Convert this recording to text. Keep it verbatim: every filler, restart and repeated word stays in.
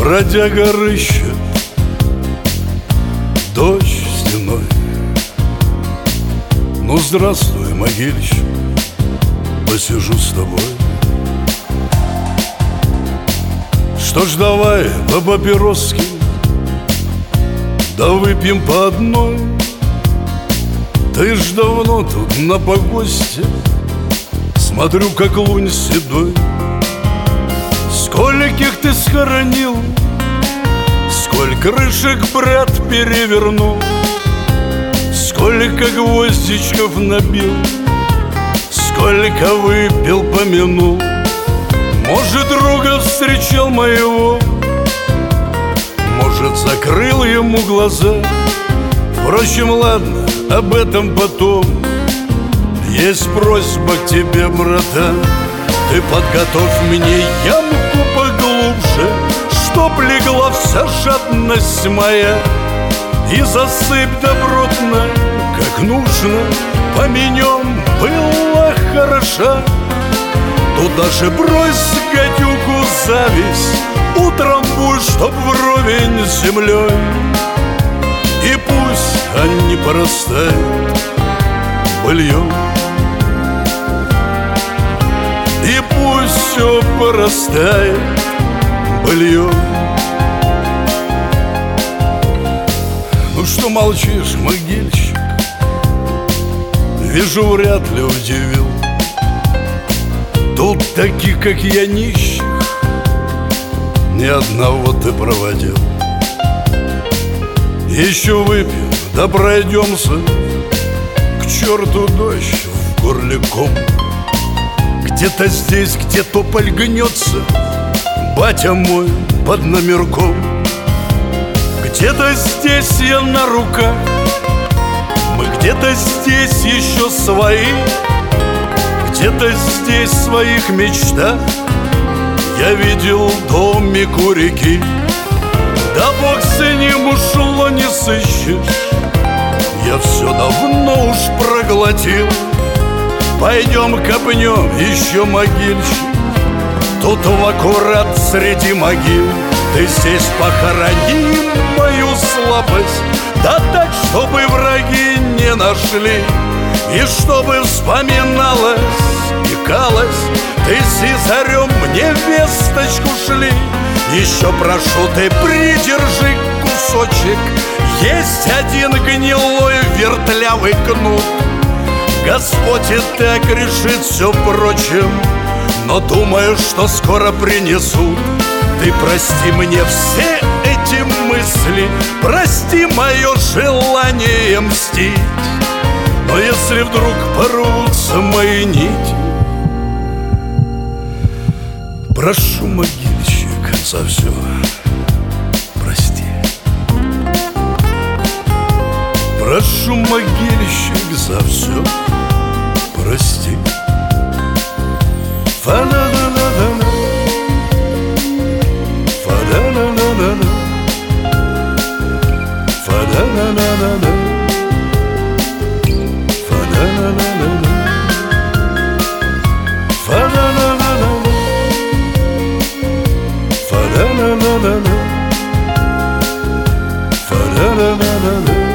Бродяга рыщет, дождь стеной. Ну, здравствуй, могильщик, посижу с тобой. Что ж, давай по папироске, да выпьем по одной. Ты ж давно тут на погосте, смотрю, как лунь седой. Скольких ты схоронил, сколько крышек, брат, перевернул, сколько гвоздичков набил, сколько выпил, помянул. Может, друга встречал моего, может, закрыл ему глаза. Впрочем, ладно, об этом потом. Есть просьба к тебе, братан, ты подготовь мне ямку поглубже, чтоб легла вся жадность моя, и засыпь добротно, как нужно, поменем была хороша. Туда же брось, гадюку, зависть, утрамбуй, чтоб вровень с землей. И пусть они порастают быльем, и пусть все порастает быльем. Ну что молчишь, могильщик? Вижу, вряд ли удивил. Тут таких, как я, нищих ни одного ты проводил. Еще выпьем, да пройдемся, к черту дождь в горле ком. Где-то здесь, где тополь гнется, батя мой под номерком. Где-то здесь я на руках, мы где-то здесь еще свои. Где-то здесь в своих мечтах я видел домик у реки. Да бог с ним ушло, не сыщешь, я все давно уж проглотил. Пойдем копнем еще, могильщик, тут в аккурат среди могил. Ты здесь похорони мою слабость, да так, чтобы враги не нашли, и чтобы вспоминалось и калось. Ты сизарем мне весточку шли. Еще прошу, ты придержи кусочек, есть один гнилой вертлявый кнут. Господь и так решит все прочим, но думаю, что скоро принесут. Ты прости мне все эти мысли, прости мое желание мстить. Но если вдруг порвутся мои нити, прошу, могильщик, за все прости. Прошу, могильщик, за все прости. Фа-да-да-да-да-да, фа-да-да-да-да-да, фа-да-да-да-да-да, фа-да-да-да-да-да, фа-да-да-да-да-да, фа-да-да-да-да-да, фа-да-да-да-да-да.